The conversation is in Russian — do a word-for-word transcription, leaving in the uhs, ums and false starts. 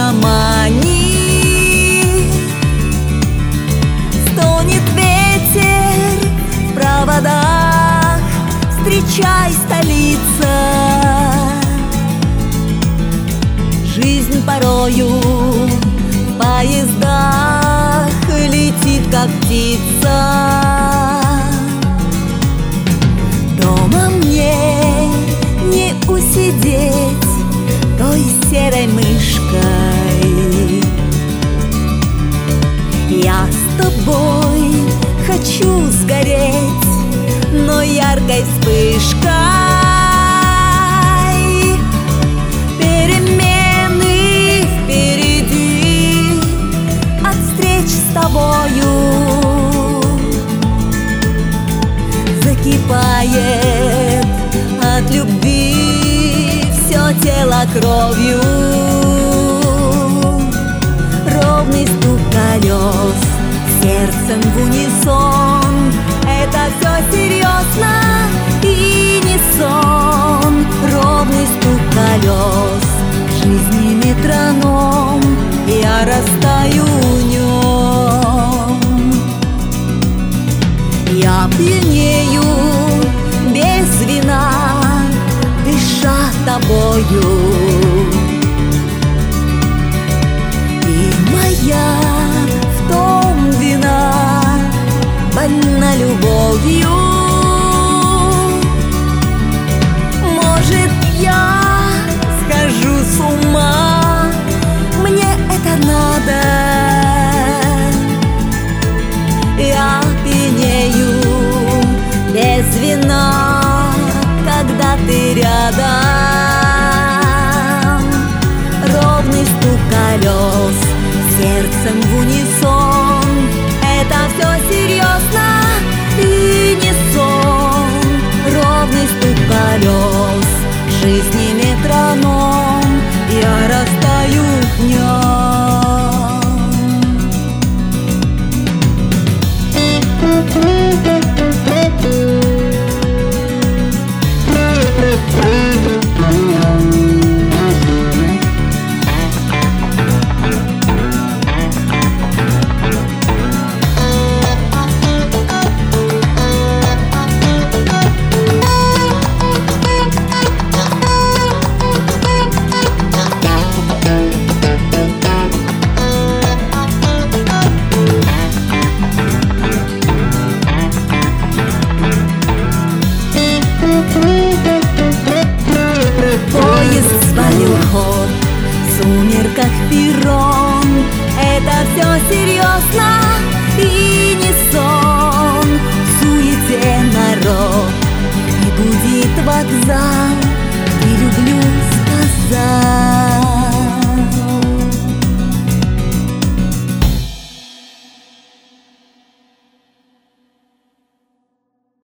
манит. Стонет ветер в проводах, встречай, столица. Жизнь порою в поездах летит, как птица. Дома мне не усидеть той серой мышкой. Я с тобой хочу сгореть, но яркой вспышкой. Перемены впереди от встреч с тобою. Закипает от любви все тело кровью. Ровный стук колес сердцем в унисон. Это все серьезно и не сон. Ровный стук колес, жизни метроном. Я растаю в нем. Я пьянею без вина, дыша тобою. И моя в том вина больна любовью. Может, я схожу с ума, мне это надо. Я пьянею без вина, когда ты рядом. Ровный стук колес сердцем в унисон. Это все серьезно и не сон. Ровный стук колес, жизни метроном. Я растаю в нем. Поезд сбавил ход, в сумерках перрон. Это все серьезно и не сон. В суете народ и гудит вокзал, и люблю сказать.